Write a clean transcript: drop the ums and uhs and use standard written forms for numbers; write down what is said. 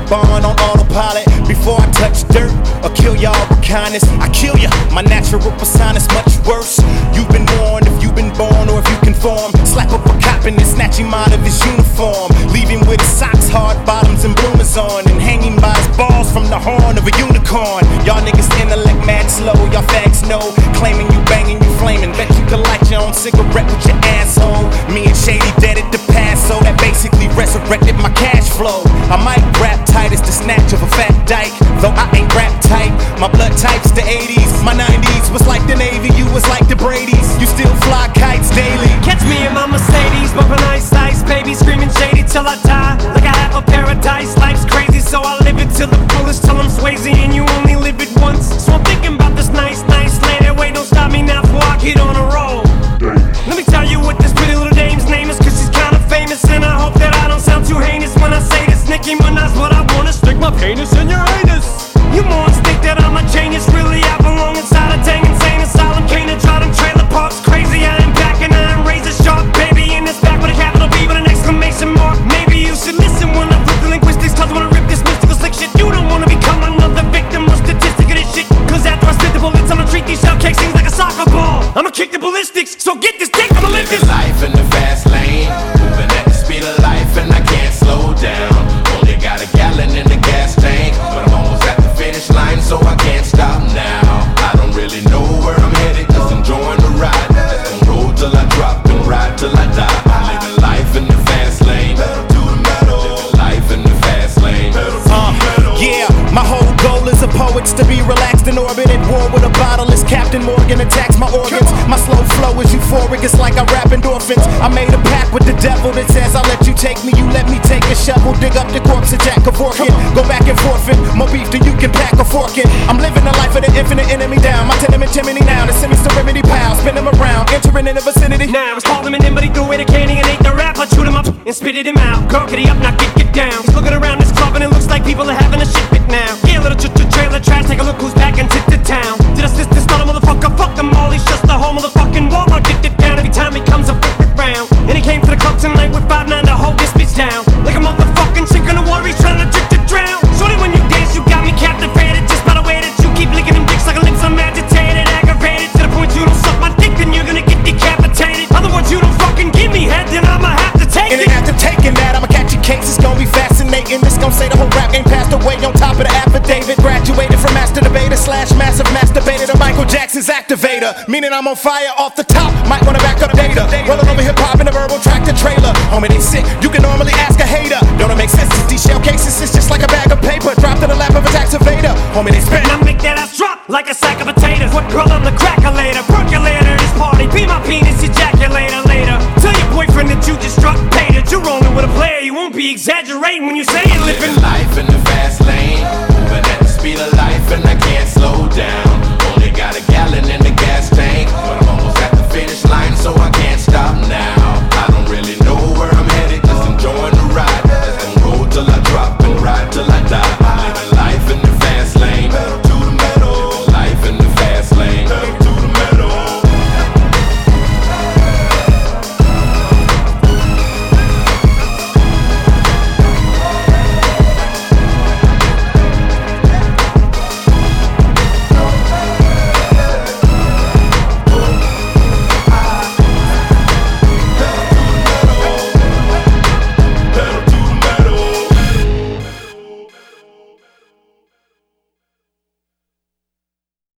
born on autopilot. Before I touch dirt or kill y'all with kindness, I kill ya. My natural persona is much worse. You've been warned if you've been born or if you conform. Slap up a cop and then snatch him out of his uniform, leave him with his socks, hard bottoms, and bloomers on, and hanging by his balls from the horn of a unicorn. Y'all niggas intellect mad slow, y'all fags know. Claiming you banging, you flaming. Bet you can light your own cigarette with your asshole. Me and Shady dead at the Paso, that basically resurrected my cash flow. I might rap tight as the snatch of a fat dyke, though I ain't rap tight. My blood type's the 80s, my 90s was like the Navy, you was like the Brady's. You still fly kites daily. Catch me in my Mercedes, bumping ice, baby, screaming shady till I die. Like I have a paradise, life's crazy, so I live it till the fullest, till I'm Swayze, and you only live it once. So I'm thinking about this nice lady. Wait, don't stop me now before I get on a roll. Let me tell you what this pretty little dame's name is, cause she's kinda famous, and I hope that I don't sound too heinous when I say this. Nicki Minaj, what I wanna stick my penis in your anus. You morons think that I'm a genius, really I belong inside a dang insane asylum. Can't draw them trailer parks crazy, I am back and I am razor sharp, baby, in this back with a capital B with an exclamation mark. Maybe you should listen when I flip the linguistics, cause I wanna rip this mystical slick shit. You don't wanna become another victim or statistic of this shit, cause after I spit the bullets I'ma treat these shell cake things like a soccer ball. I'ma kick the ballistics, so get this dick, I'ma live this life in the fast lane, moving at the speed of life and I can't slow down. Only got a gallon in the gas tank, but I'm almost at the finish line, so I can't stop now. I don't really know where I'm headed, just enjoying the ride. Just gon' roll till I drop and ride till I die. I'm living life in the fast lane, living life in the fast lane. Yeah, my whole goal as a poet's to be relaxed in orbit at war with a bottle as Captain Morgan attacks my organs. My slow flow is euphoric, it's like I rap endorphins. I made a pact with the devil that says I'll let you take me, you let me take a shovel, dig up the corpse of Jack Kevorkian. Go back and forfeit, more beef than you can pack a fork in. I'm living the life of the infinite enemy down. My tenement chimney now, the semi-serenity pal. Spin him around, entering in the vicinity. Now it's called him in, but he threw away the candy and ate the rap. I chewed him up and spitted him out. Girl, get up, now get down. He's looking around this club and it looks like people are having a shit fit now. Yeah, little trailer trash, take a look who's back and tip to town. Did I assist this other motherfucker? Fuck them all, he's just the whole motherfucking Walmart. Get it down every time he comes up round. And he came to the club tonight with 5'9" to hold this bitch down. Like a motherfucking chick in the water, he's trying to trick to drown. Shorty, when you dance, you got me captivated, just by the way that you keep licking them dicks like a lips. I'm agitated, aggravated, to the point you don't suck my dick, then you're gonna get decapitated. Other words, you don't fucking give me head, then I'ma have to take it. And after taking that, I'ma catch your case, it's gonna be fascinating. This gon' say the whole rap game passed away on top of the affidavit. Graduated from master debater / massive masturbator to Michael Jackson's activator, meaning I'm on fire off the top. Might wanna back up data, rolling over hip hop in a verbal tractor trailer. Homie, they sick, you can normally ask a hater. Don't it make sense? These shell cases is just like a bag of paper dropped in the lap of a tax evader. Homie, they spin. Now make that ass drop like a sack of potatoes. What girl, I'm the crackulator, percolator, this party. Be my penis ejaculator later. Tell your boyfriend that you just struck pay, that you're rolling with a player. You won't be exaggerating when you say it. Living life in the fast lane.